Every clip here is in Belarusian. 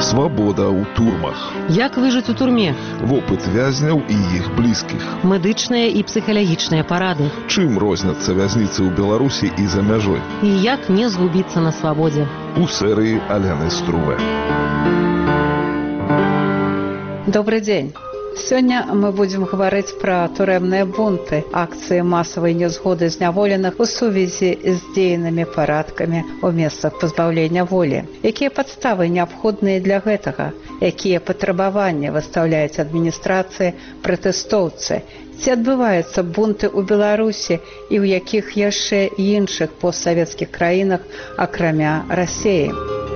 Свабода ў турмах. Як выжыць у турме? Вопыт вязняў і іх блізкіх. Медычныя і псіхалагічныя парады. Чым розняцца вязніцы ў Беларусі і за мяжой? І як не згубіцца на свабодзе? У серыі Аляны Струве. Добрый дзень. Сёння мы будзем гаварыць пра турэмныя бунты, акцыі масавай нязгоды зняволеных у сувязі з дзейнымі парадкамі ў месцах пазбаўлення волі. Якія падставы неабходныя для гэтага? Якія патрабаванні выстаўляюць адміністрацыі пратэстоўцы? Ці адбываюцца бунты ў Беларусі і ў якіх яшчэ іншых постсавецкіх краінах, акрамя Расіі?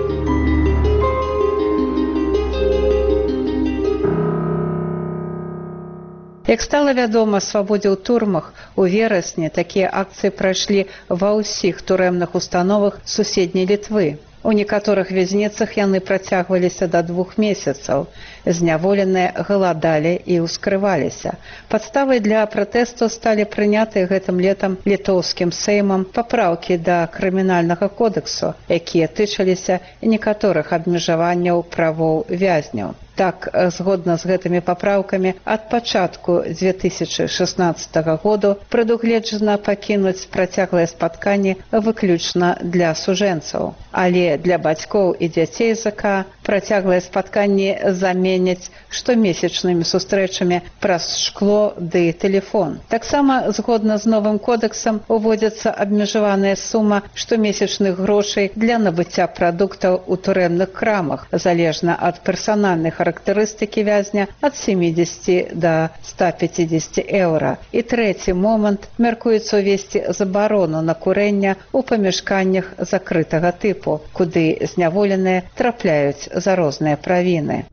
Як стала вядома свабодзе ў турмах, у верасні такія акцыі прайшлі ва ўсіх турэмных установах суседняй Літвы. У некаторых вязніцах яны працягваліся да 2 месяцаў. Зняволеныя галадалі і ўскрываліся. Падставай для пратэсту сталі прынятыя гэтым летам літоўскім сеймам папраўкі да крымінальнага кодексу, якія тычыліся некаторых абмежаванняў правоў вязняў. Так, згодна з гэтымі папраўкамі, ад пачатку 2016 году прадугледжана пакінуць працяглыя спатканні выключна для сужэнцаў. Але для бацькоў і дзяцей ЗК працяглыя спатканні заменяць штомесячнымі сустрэчамі праз шкло ды тэлефон. Таксама, згодна з новым кодексам, уводзіцца абмежаваная сума штомесячных грошай для набыцця прадуктаў у турэмных крамах, залежна ад персанальных характарыстыкі вязня ад 70 до 150 еўра. І трэці момант, мяркуецца ўвесці забарону на курэнне ў памяшканнях закрытага тыпу, куды зняволеныя трапляюць за розныя правіны.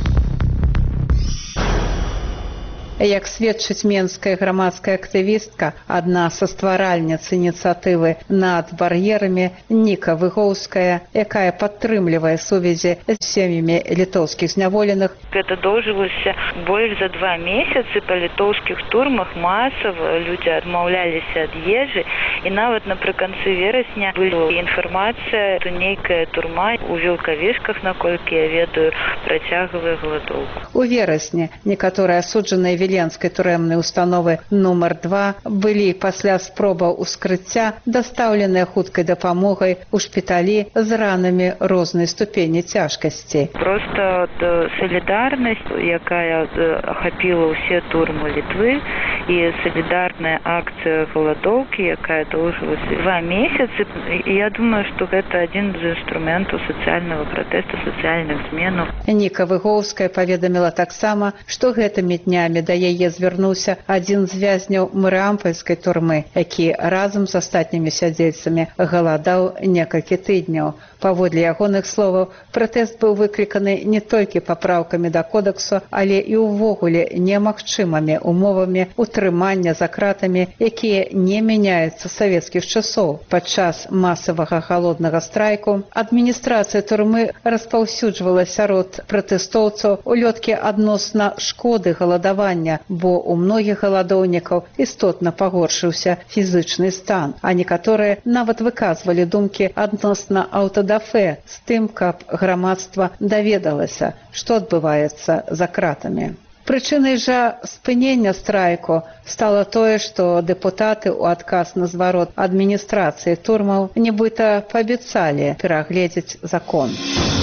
Як сведчыць менская грамадская актывістка, адна са стваральніц ініцыятывы «Над бар'ерамі» Ніка Выгоўская, якая падтрымлівае сувязі з сем'ямі літоўскіх зняволеных. Это доўжылася больш за 2 месяцы. Па літоўскіх турмах масава людзі адмаўляліся ад ежы, і нават напрыканцы верасня была інфармацыя, што нейкая турма у Вілкавішках, наколькі я ведаю, працягвае галадоўку. У верасні некаторыя асуджаныя Віленскай турэмнай установы нумар 2 былі пасля спробаў ускрыцця дастаўленыя хуткай дапамогай у шпіталі з ранамі рознай ступені цяжкасці. Просто салідарнасць, якая ахапіла ўсе турмы Літвы, і салідарная акцыя галадоўкі, якая доўжылася 2 месяцы. Я думаю, што гэта адзін з інструментаў сацыяльнага пратэсту, сацыяльных зменаў. Ніка Выгоўская паведаміла таксама, што гэтымі днямі да яе звярнуўся адзін з вязняў Марыампольскай турмы, які разам з астатнімі сядзельцамі галадаў некалькі тыдняў. Паводле ягоных словаў, пратэст быў выкліканы не толькі папраўкамі да кодексу, але і ўвогуле немагчымымі умовамі утрымання за кратамі, якія не мяняюцца з савецкіх часоў. Падчас масавага галоднага страйку адміністрацыя турмы распаўсюджвала сярод пратэстоўцаў улёткі адносна шкоды галадавання, бо ў многіх галадоўнікаў істотна пагоршыўся фізычны стан, а некаторыя нават выказвалі думкі адносна аўтадафэ з тым, каб грамадства даведалася, што адбываецца за кратамі. Прычынай жа спынення страйку стала тое, што дэпутаты ў адказ на зварот адміністрацыі турмаў нібыта паабяцалі перагледзець закон.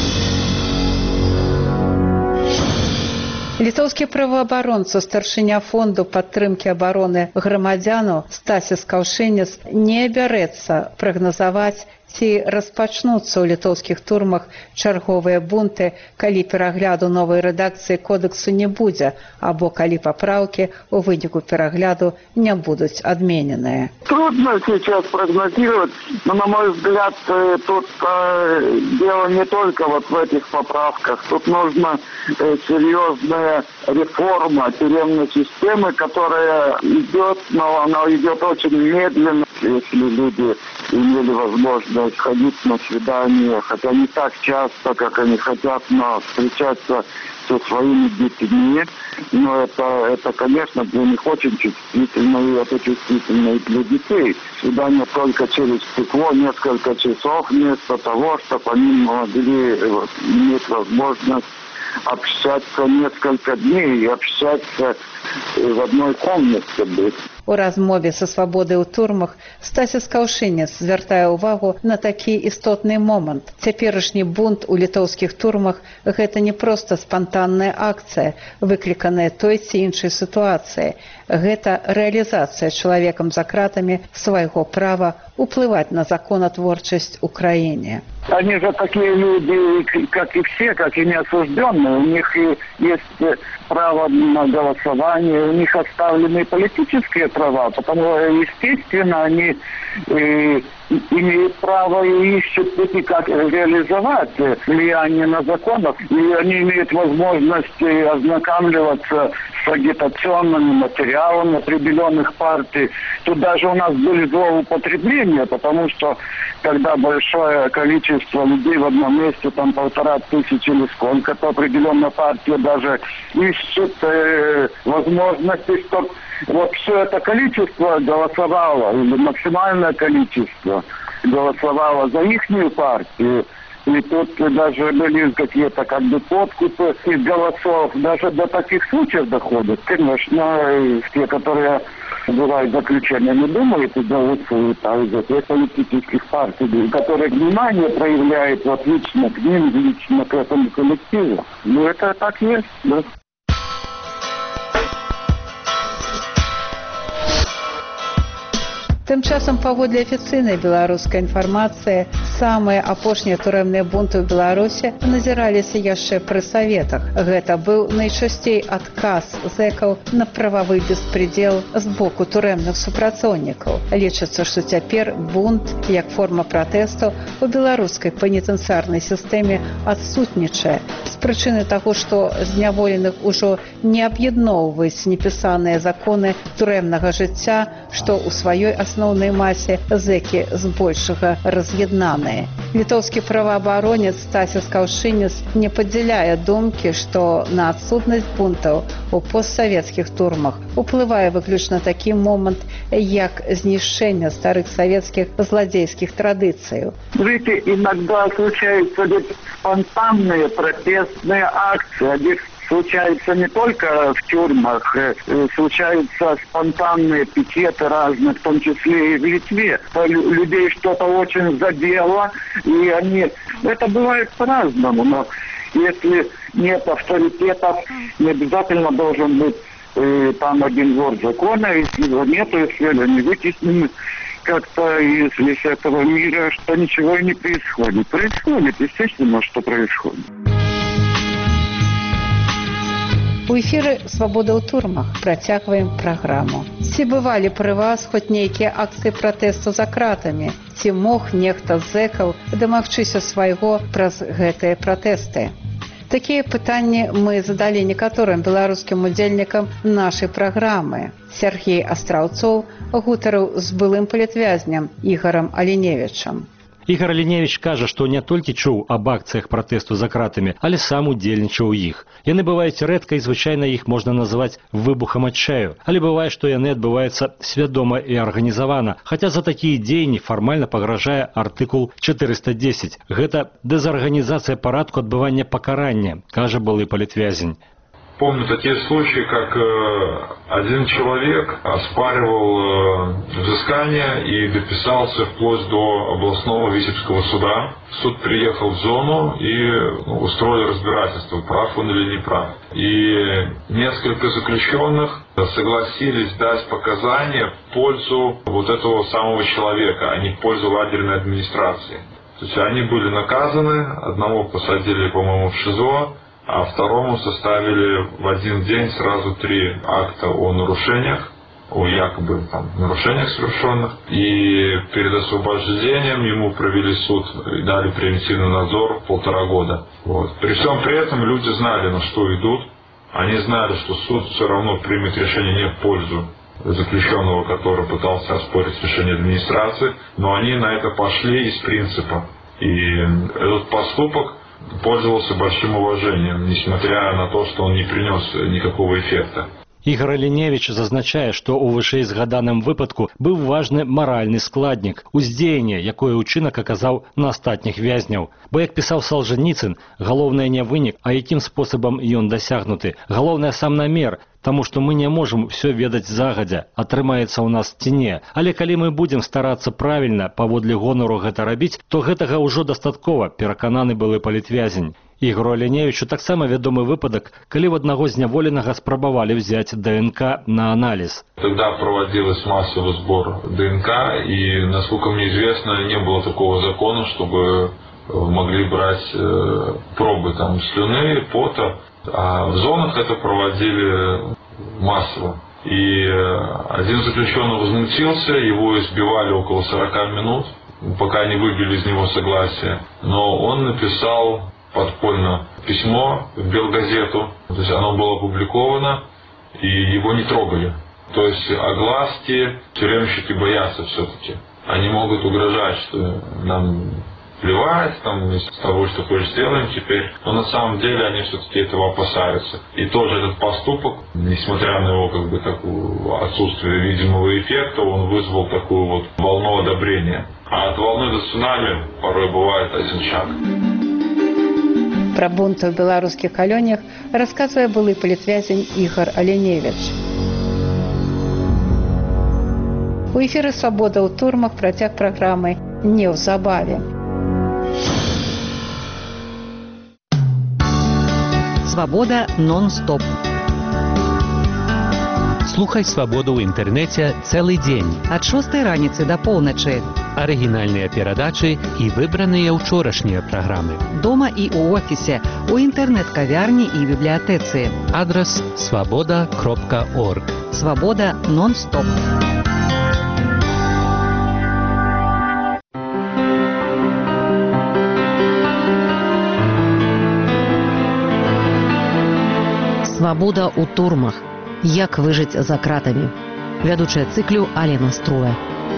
Літоўскі праваабаронца, старшыня фонду падтрымкі абароны грамадзянаў Стасіс Каўшынец не бярэцца прагназаваць, ці распачнуцца ў літоўскіх турмах чарговыя бунты, калі перагляду новай рэдакцыі кодексу не будзе, або калі папраўкі ў выніку перагляду не будуць адмененыя. Трудно сейчас прогнозировать, но, на мой взгляд, тут дело не только вот в этих поправках. Тут нужна серьезная реформа тюремной системы, которая идет, но она идет очень медленно. Если люди имели возможность ходить на свидания, хотя не так часто, как они хотят, но встречаться со своими детьми. Но это, конечно, для них очень чувствительно, и это чувствительно и для детей. Свидание только через стекло, несколько часов, вместо того, чтобы они могли иметь возможность общаться несколько дней и общаться в одной комнате быть. У размове са свабодай у турмах Стасі Скаўшынец звяртае ўвагу на такі істотны момант. Цяперашні бунт у літоўскіх турмах – гэта не проста спантанная акцыя, выкліканая той ці іншай сітуацыяй. Гэта рэалізацыя чалавекам за кратамі свайго права уплываць на законотворчасць у краіне. Они же такие люди, как и все, как и неосужденные. У них и есть право на голосование, у них оставлены политические права, потому, естественно, они имеют право и ищут пути, как реализовать влияние на законы, и они имеют возможность ознакомливаться с агитационными материалами определенных партий. Тут даже у нас были злоупотребления, потому что когда большое количество людей в одном месте, там 1500 или сколько-то, определенная партия даже ищет возможности, чтобы вот все это количество голосовало, или максимальное количество голосовало за ихнюю партию. И тут даже были какие-то как бы подкупы из голосов. Даже до таких случаев доходят. Конечно, те, которые бывают заключения, не думают и голосуют, а из этих политических партий, которые внимание проявляют вот лично к ним, лично к этому коллективу. Ну, это так есть, да. Тым часам, паводле афіцыйнай беларускай інфармацыі, самыя апошнія турэмныя бунты ў Беларусі назіраліся яшчэ пры саветах. Гэта быў найчасцей адказ зэкаў на прававы беспредел з боку турэмных супрацоўнікаў. Лічыцца, што цяпер бунт, як форма пратэсту, у беларускай пенітэнцыярнай сістэме адсутнічае. З прычыны таго, што зняволеных ужо не аб'ядноўваюць непісаныя законы турэмнага жыцця, што ў сваёй асноўнай масе зэкі збольшага раз'яднаныя. Літоўскі праваабаронец Стасі Скаўшынец не падзяляе думкі, што на адсутнасць бунтаў у постсавецкіх турмах уплывае выключна такі момант, як знішчэнне старых савецких злодейских традиций. Видите, иногда случаются ведь спонтанные протестные акции. Они случаются не только в тюрьмах, случаются спонтанные пикеты разные, в том числе и в Литве. Людей что-то очень задело, и они... Это бывает по-разному, но если нет авторитетов, не обязательно должен быть там один вор закона, если его нету, если они вытеснены как-то из этого мира, что ничего и не происходит. Происходит, естественно, что происходит. У эфіры «Свабода ў турмах» працягваем праграму. Ці бывалі пры вас хоць нейкія акцыі пратэсту за кратамі? Ці мог нехта з зэкаў дамагчыся свайго праз гэтыя пратэсты? Такія пытанні мы задалі некаторым беларускім удзельнікам нашай праграмы. Сергей Астраўцоў гутарыў з былым палітвязням Ігорам Аліневічам. Ігор Аліневіч кажа, што не толькі чуў аб акцыях пратэсту за кратамі, але сам удзельнічаў у іх. Яны бываюць рэдка і звычайна іх можна называць выбухам адчаю, але бывае, што яны адбываюцца свядома і арганізавана, хаця за такія дзеянні фармальна пагражае артыкул 410. Гэта дэзарганізацыя парадку адбывання пакарання, кажа былы палітвязень. Помню такие случаи, как один человек оспаривал взыскание и дописался вплоть до областного Витебского суда. Суд приехал в зону и устроили разбирательство, прав он или не прав. И несколько заключенных согласились дать показания в пользу вот этого самого человека, а не в пользу лагерной администрации. То есть они были наказаны, одного посадили, по-моему, в ШИЗО, а второму составили в один день сразу 3 акта о нарушениях, о якобы нарушениях совершенных. И перед освобождением ему провели суд и дали превентивный надзор 1,5 года. Вот. При всем при этом люди знали, на что идут. Они знали, что суд все равно примет решение не в пользу заключенного, который пытался оспорить решение администрации, но они на это пошли из принципа. И этот поступок пользовался большим уважением, несмотря на то, что он не принес никакого эффекта. Ігор Аліневіч зазначае, што ў вышэйзгаданым выпадку быў важны маральны складнік, уздзеянне, якое ўчынак аказаў на астатніх вязняў. Бо, як пісаў Салжаніцын, галоўнае не вынік, а якім спосабам ён дасягнуты. Галоўнае сам намер, таму што мы не можам все ведаць загадзя, атрымаецца ў нас ці не. Але калі мы будзем старацца правільна, паводле гонару гэта рабіць, то гэтага ўжо дастаткова, перакананы былы палітвязень. Ігору Аліневічу таксама вядомы выпадак, калі ў аднаго зняволенага спрабавалі взять ДНК на анализ. Тогда проводилась массовый сбор ДНК, и, насколько мне известно, не было такого закона, чтобы могли брать пробы там слюны, пота. А в зонах это проводили массово. И один заключенный возмутился, его избивали около 40 минут, пока не выбили из него согласие. Но он написал подпольно письмо в Белгазету, то есть оно было опубликовано, и его не трогали. То есть огласки тюремщики боятся все-таки. Они могут угрожать, что нам плевать, там, из того, что хочешь, сделаем теперь. Но на самом деле они все-таки этого опасаются. И тоже этот поступок, несмотря на его как бы такое отсутствие видимого эффекта, он вызвал такую вот волну одобрения. А от волны до цунами порой бывает один шаг. Пра бунты ў беларускіх калоніях расказвае былы палітвязень Ігор Аліневіч. У эфіры «Свабода ў турмах» працяг праграмы неўзабаве. Свабода нон-стоп. Слухай «Свабоду» ў інтэрнэце цэлы дзень. Ад 6 раніцы да поўначы. Арыгінальныя перадачы і выбраныя ўчорашнія праграмы. Дома і ў офісе, у інтэрнэт-кавярні і бібліятэцы. Адрас свабода.орг. Свабода нон-стоп. Свабода ў турмах. Як выжыць за кратамі. Вядучая цыклю Алена Струе.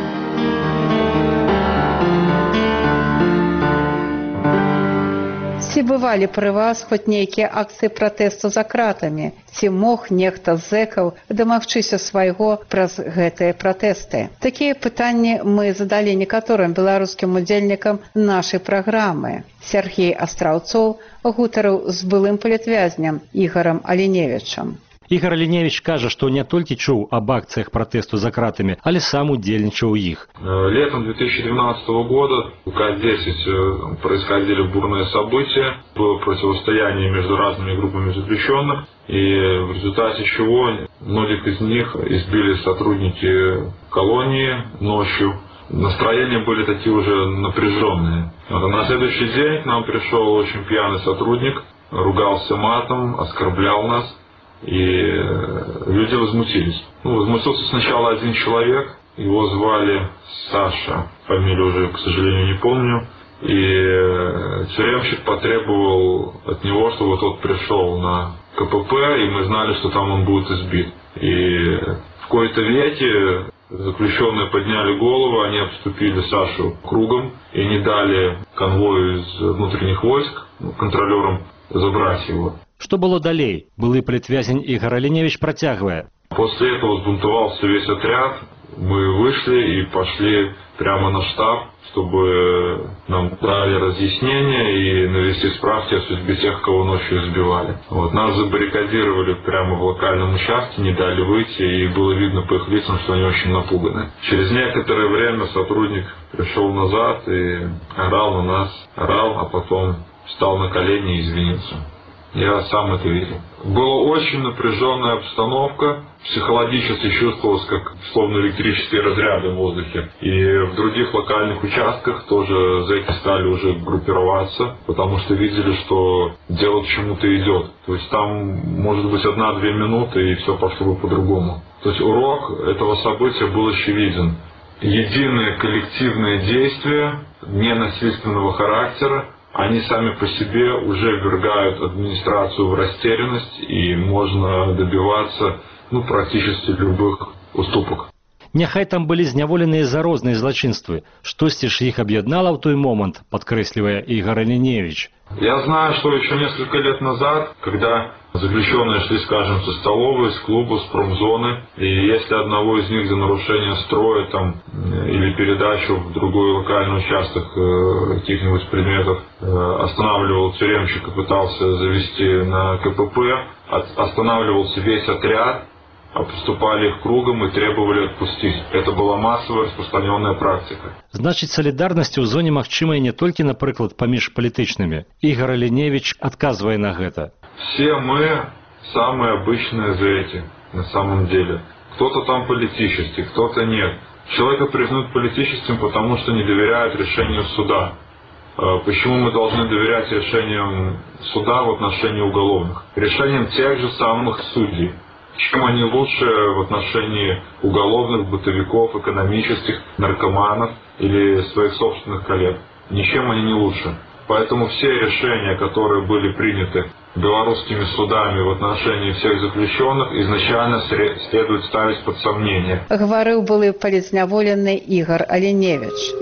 Ці бывалі пры вас хоць нейкія акцыі пратэсту за кратамі? Ці мог нехта з зэкаў дамагчыся свайго праз гэтыя пратэсты? Такія пытанні мы задалі некаторым беларускім удзельнікам нашай праграмы. Сергей Астраўцоў гутарыў з былым палітвязням Ігорам Аліневічам. Ігор Аліневіч кажа, што не толькі чуў аб акцыях пратэсту за кратамі, але сам удзельнічаў у іх. Летом 2012 года в К-10 происходили бурные события, было противостояние между разными группами заключенных, и в результате чего многих из них избили сотрудники колонии ночью. Настроения были такие уже напряженные. На следующий день к нам пришел очень пьяный сотрудник, ругался матом, оскорблял нас. И люди возмутились. Возмутился сначала один человек, его звали Саша, фамилию уже, к сожалению, не помню. И тюремщик потребовал от него, чтобы тот пришел на КПП, и мы знали, что там он будет избит. И в кои-то веке заключенные подняли голову, они обступили Сашу кругом и не дали конвою из внутренних войск, контролерам, забрать его. Што было далей? Былы палітвязень Ігор Аліневіч працягвае. После этого взбунтовался весь отряд. Мы вышли и пошли прямо на штаб, чтобы нам дали разъяснения и навести справки о судьбе тех, кого ночью избивали. Нас забаррикадировали прямо в локальном участке, не дали выйти, и было видно по их лицам, что они очень напуганы. Через некоторое время сотрудник пришел назад и орал на нас, а потом встал на колени и извинился. Я сам это видел. Была очень напряженная обстановка. Психологически чувствовалось, как словно электрические разряды в воздухе. И в других локальных участках тоже зэки стали уже группироваться, потому что видели, что дело к чему-то идет. То есть там может быть 1-2 минуты, и все пошло бы по-другому. То есть урок этого события был очевиден. Единые коллективные действия ненасильственного характера, они сами по себе уже ввергают администрацию в растерянность, и можно добиваться практически любых уступок. Няхай там былі зняволеныя за розныя злачынствы. Штосьці ж іх аб'яднала ў той момант, падкрэслівае Ігор Аліневіч. Я знаю, что еще несколько лет назад, когда заключенные шли, скажем, со столовой, с клуба, с промзоны, и если одного из них за нарушение строя там, или передачу в другой локальный участок каких-нибудь предметов останавливал тюремщик и пытался завести на КПП, останавливался весь отряд, обступали их кругом и требовали отпустить. Это была массовая распространенная практика. Значит, солидарнасць у зоне магчымая не толькі, напрыклад, паміж палітычнымі. Ігор Аліневіч адказвае на гэта. Все мы самые обычные зэки, на самом деле. Кто-то там политический, кто-то нет. Человека признают политическим, потому что не доверяют решению суда. Почему мы должны доверять решениям суда в отношении уголовных? Решениям тех же самых судей. Чем они лучше в отношении уголовных, бытовиков, экономических, наркоманов или своих собственных коллег? Ничем они не лучше. Поэтому все решения, которые были приняты белорусскими судами в отношении всех заключенных, изначально следует ставить под сомнение. Говорил былы палізняволены Ігор Аліневіч.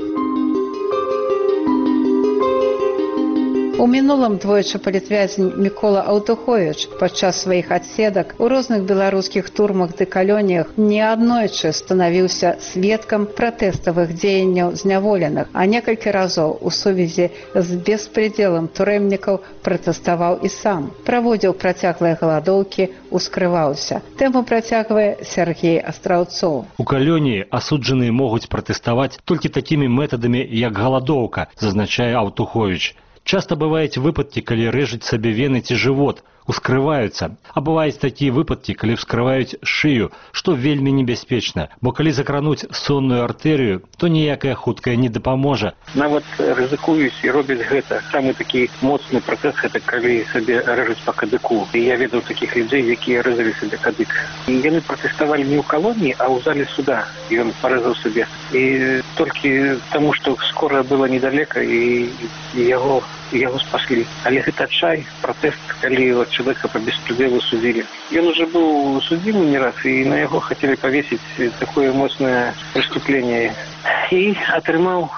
У мінулым двойчы палітвязень Мікола Аўтуховіч падчас сваіх адседак у розных беларускіх турмах ды калоніях неаднойчы станавіўся сведкам пратэставых дзеянняў зняволеных, а некалькі разоў у сувязі з беспредзелам турэмнікаў пратэставаў і сам. Праводзіў працяглыя галадоўкі, ускрываўся. Тэму працягвае Сергей Астраўцоў. У калоніі асуджаныя могуць пратэставаць толькі такімі метадамі, як галадоўка, зазначае Аўтуховіч. Часто бываюць выпадкі, калі рэжуць сабе вены ці жывот, ускрываюцца. А бываюць такія выпадкі, калі вскрываюць шыю, што вельмі небяспечна, бо калі закрануць сонную артэрыю, то ніякая хуткая не дапаможа. Нават рызыкуюць і робяць гэта. Самы такі моцны працэс гэта калі сабе рэжуць па кадыку. І я ведаў такіх людзей, якія рэзалі сабе кадык. І яны пратэставалі не ў калоніі, а ў зале суда. Ён парэзаў сабе. І толькі таму, што скорая была недалека і яго спаслі. Але гэта адчай, пратэст, калі человека по беспределу судили. Он уже был судимый не раз, и на его хотели повесить такое мощное преступление. И атрымаў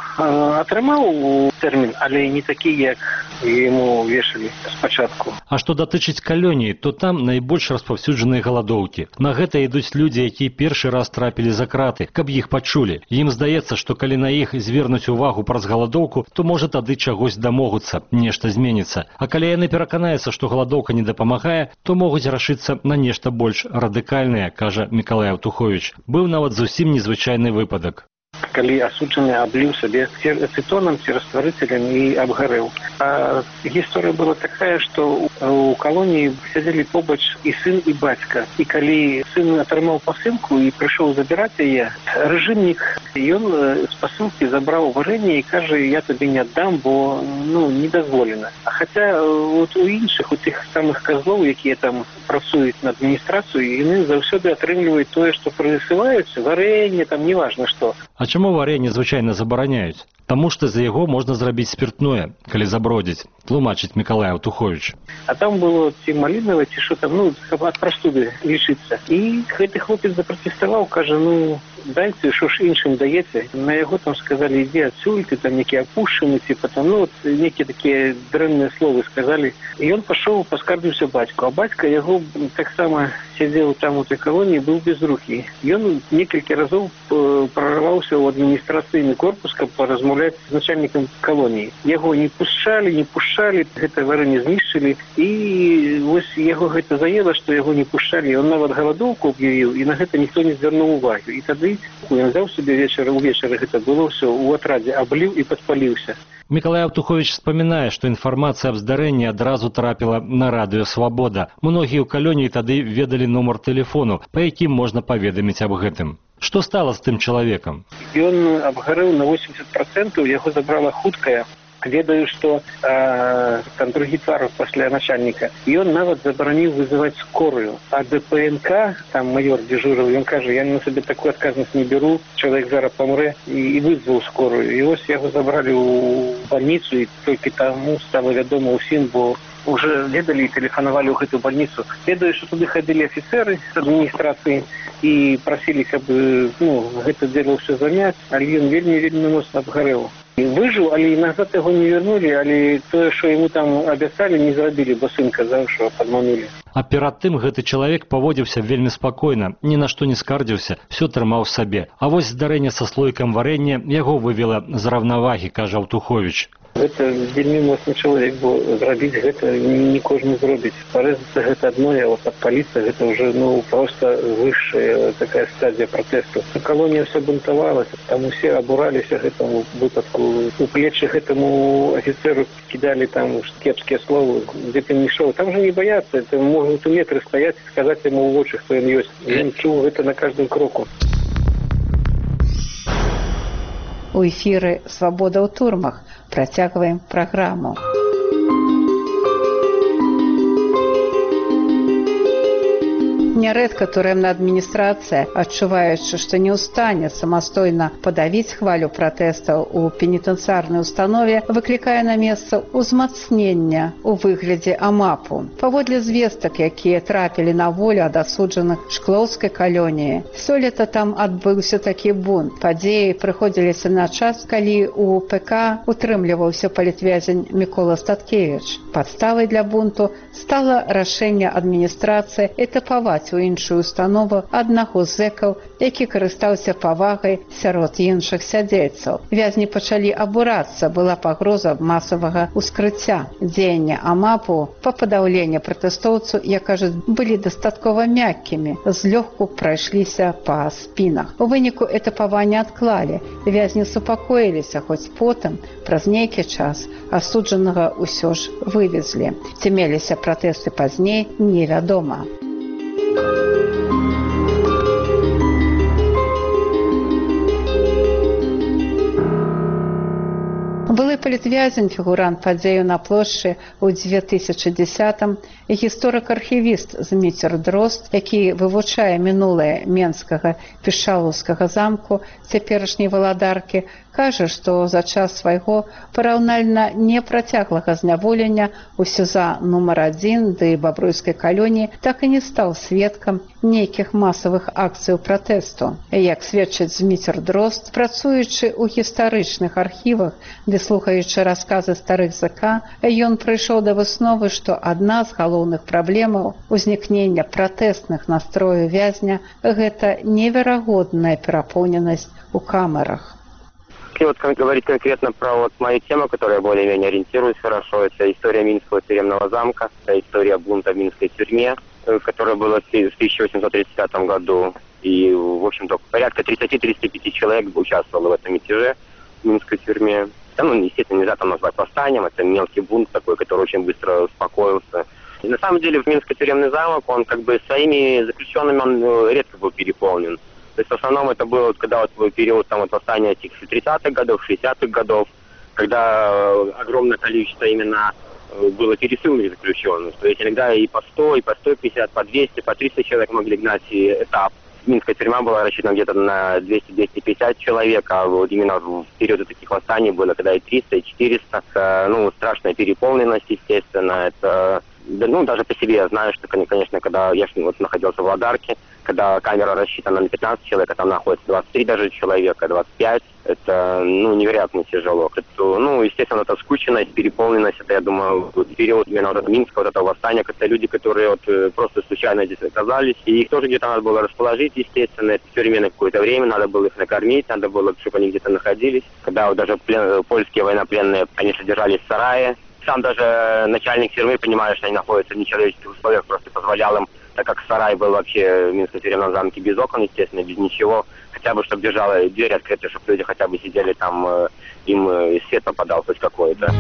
тэрмін, але не такі, як ему вешалі спачатку. А што датычыць калоніі, то там найбольш распаўсюджаныя галадоўкі. На гэта ідуць людзі, якія першы раз трапілі за краты, каб іх пачулі. Ім здаецца, што калі на іх звернуць увагу праз галадоўку, то можа тады чагось дамогуцца, нешта зменіцца. А калі яны пераканаюцца, што галадоўка не дапамагае, то могуць рашыцца на нешта больш радыкальнае, кажа Мікалай Аўтуховіч. Быў нават зусім незвычайны выпадак. Калі асуджаны абліў сабе ацетонам ці растварыцелем і абгарэў. А гісторыя была такая, што у калоніі сядзелі побач і сын, і бацька. І калі сын атрымаў пасылку і прыйшоў забіраць яе, рэжымнік, ён з пасылкі забраў варэнне і кажа, я табе не аддам, бо не дазволена. А хаця от у іншых, у тых самых казлоў, якія там працуюць на адміністрацыю, яны заўсёды атрымліваюць тое, што прысылаюць, варэнне, там неважна што. А чаму варэнне звычайна забараняюць? Таму што за яго можна зрабіць спиртное, калі забродзіць, тлумачыць Мікалай Аўтуховіч. А там было ці малінава, ці што там, ад прастуды лічыцца. І гэты хлопец запратэставаў, кажа, дайце, що ж іншым даеце. На яго там сказалі, ідзі адсюль, ты там некі апушчаны, ці потом, некі такія дрэнныя словы сказалі. І ён пашоў, паскардзіўся бацьку. А бацька яго таксама сядзеў там у той калоніі, быў без рукі. Ён некалькі разоў прорваўся ў адміністрацыйны корпус, каб паразмаўляць з начальнікам калоніі. Яго не пушчалі, гэта варэнне знішчылі. І вось яго гэта заела, што яго не пушчалі. Ён нават галадоўку аб'явіў, і на гэта ніхто не звярнуў увагі. І тады ён взяў сабе увечары гэта было ўсё у атрадзе, абліў і падпаліўся. Мікалай Аўтуховіч вспамінае, што інфармацыя аб здарэнні адразу трапіла на радыё «Свабода». Многія ў калоніі тады ведалі нумар тэлефону, па якім можна паведаміць аб гэтым. Што стала з тым чалавекам? Ён абгарэў на 80%, яго забрала хуткая. Ведаю, што там другі твар пасля начальніка. І ён нават забараніў вызываць скорую. А ДПНК, там майор дзежурыў, ён кажа, я на сабе такую адказнасць не беру, чалавек зараз памрэ, і вызваў скорую. І вось яго забралі ў бальніцу, і толькі таму стала вядома ўсім, бо уже ведали и тэлефанавалі ў гэтую больницу. Ведаю, што туды хадзілі афіцеры з адміністрацыі і прасілі, каб гэта дело ўсё заняць, але ён вельмі моцна абгарэў. Выжыў, але назад яго не вярнулі, але тое, што яму там абяцалі, не зрабілі, бо сын казаў, што падманулі. А перад тым гэты чалавек паводзіўся вельмі спакойна, ні на што не скардзіўся, все трымаў сабе. А вось здарэнне са слойкам варэння яго вывела з раўнавагі, кажа Аўтуховіч. Гэта вельмі моцны чалавек, бо зрабіць гэта не кожны зробіць. Парэзацца гэта адно, а вот падпаліцца гэта ўжо проста высшая такая стадія пратэсту. Калонія ўсё бунтавалася, там усе абураліся гэтаму выпадку. У плечы гэтаму афіцеру кідалі там кепскія словы, дзе ты не ішоў. Там же не баяцца, это могуць у метры стаяць і сказаць яму ў вочы, хто ён ёсць. Ён чуў гэта на каждым кроку. У эфіры «Свабода ў турмах» працягваем праграму. Нярэдка турэмная адміністрацыя, адчуваючы, што не ў стане самастойна падавіць хвалю пратэстаў у пенітэнцыярнай установе, выклікае на месца ўзмацнення ў выглядзе АМАПу. Паводле звестак, якія трапілі на волю ад асуджаных Шклоўскай калоніі, сёлета там адбыўся такі бунт. Падзеі прыходзіліся на час, калі у ПК утрымліваўся палітвязень Мікола Статкевіч. Падставай для бунту стала рашэнне адміністрацыі этапаваць у іншую установу аднаго з зэкаў, які карыстаўся павагай сярод іншых сядзельцаў. Вязні пачалі абурацца, была пагроза масавага ўскрыцця. Дзеянні АМАПу па падаўленні пратэстоўцаў, як кажуць, былі дастаткова мяккімі, злёгку прайшліся па спінах. У выніку этапавання адклалі. Вязні супакоіліся, хоць потым, праз нейкі час, асуджанага ўсё ж вывезлі. Ці меліся пратэсты пазней, невядома. Былы палітвязень, фігурант падзею на плошчы ў 2010-м, і гісторык-архівіст Зміцер Дрозд, які вывучае мінулае Менскага Пішалаўскага замку, цяперашняй валадаркі, кажа, што за час свайго параўнальна непрацяглага зняволення ў СІЗА нумар 1 ды Бабруйскай калоніі так і не стаў сведкам нейкіх масавых акцый пратэсту. Як сведчыць Зміцер Дрозд, працуючы ў гістарычных архівах, ды слухаючы расказы старых ЗК, ён прыйшоў да высновы, што адна з галоўных праблемаў узнікнення пратэстных настрояў вязня – гэта неверагодная перапоўненасць у камерах. Если вот говорить конкретно про вот мою тему, которая более-менее ориентируюсь хорошо, это история Минского тюремного замка, это история бунта в Минской тюрьме, которая была в 1835 году. И, в общем-то, порядка 30-35 человек участвовало в этом мятеже в Минской тюрьме. Там, естественно, нельзя там назвать восстанием, это мелкий бунт такой, который очень быстро успокоился. И на самом деле в Минский тюремный замок, он как бы своими заключенными, он редко был переполнен. То есть в основном это было, когда вот был период там, вот, восстания этих 30-х годов, 60-х годов, когда огромное количество именно было пересыльных заключенных. То есть иногда и по 100, и по 150, по 200, по 300 человек могли гнать этап. Минская тюрьма была рассчитана где-то на 200-250 человек, а вот именно в периоды таких восстаний было, когда и 300, и 400. Ну, страшная переполненность, естественно. Это, даже по себе я знаю, что, конечно, когда я вот находился в Владарке, когда камера рассчитана на 15 человек, а там находится 23 даже человека, 25, это, невероятно тяжело. Это, естественно, это скученность, переполненность, это, я думаю, период именно вот этого Минского, вот этого восстания, это люди, которые вот просто случайно здесь оказались, и их тоже где-то надо было расположить, естественно, это в тюрьме на какое-то время, надо было их накормить, надо было, чтобы они где-то находились. Когда вот даже польские военнопленные, они содержались в сарае, сам даже начальник тюрьмы, понимая, что они находятся в нечеловеческих условиях, просто позволял им, так как сарай был вообще в Минском тюремном замке без окон, естественно, без ничего, хотя бы, чтобы держала дверь открытой, чтобы люди хотя бы сидели там, им свет попадал хоть какой-то.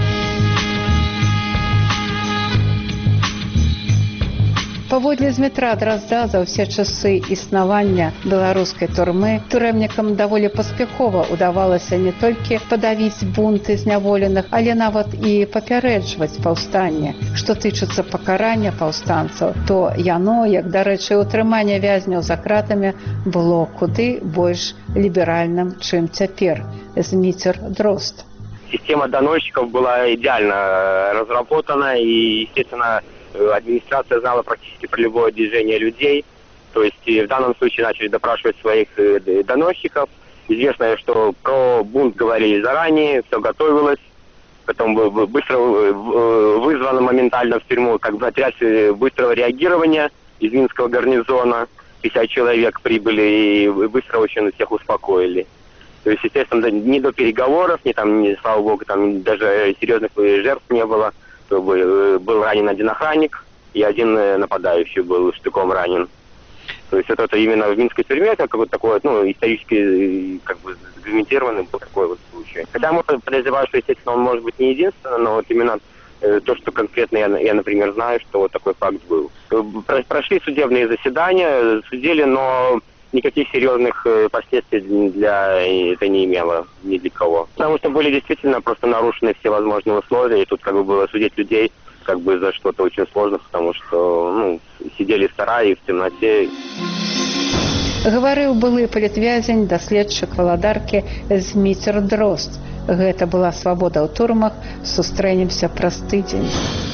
Паводле Змітра Дразда, за ўсе часы існавання беларускай турмы турэмнікам даволі паспяхова ўдавалася не толькі падавіць бунты зняволеных, але нават і папярэджваць паўстанне. Што тычыцца пакарання паўстанцаў, то яно, як, дарэчы, утрыманне вязняў за кратамі, было куды больш ліберальным, чым цяпер. Зміцер Дрозд. система доносчиков была идеально разработана, и, естественно, администрация знала практически про любое движение людей. То есть в данном случае начали допрашивать своих доносчиков. Известно, что про бунт говорили заранее, все готовилось. Потом быстро вызвано моментально в тюрьму, как бы отряд быстрого реагирования из Минского гарнизона. 50 человек прибыли и быстро очень всех успокоили. То есть, естественно, ни до переговоров, слава богу, там даже серьезных жертв не было. Был ранен один охранник, и один нападающий был штыком ранен. То есть это именно в Минской тюрьме, как вот такой, исторически как бы документированный был такой вот случай. Хотя можно подозревать, что, естественно, он может быть не единственный, но вот именно то, что конкретно я, например, знаю, что вот такой факт был. Прошли судебные заседания, судили, но никаких серьезных последствий для это не имело ни для кого. Потому что были действительно просто нарушены все возможные условия, и тут как бы было судить людей как бы за что-то очень сложно, потому что, сидели в сарае в темноте. Гаварыў былы палітвязень, даследчык Валадаркі Зміцер Дрозд. Гэта была свабода ў турмах. Сустрэнемся праз тыдзень.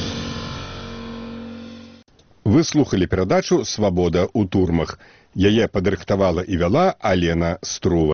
Вы слухали перадачу «Свабода ў турмах». Яе падрыхтавала і вяла Алена Струва.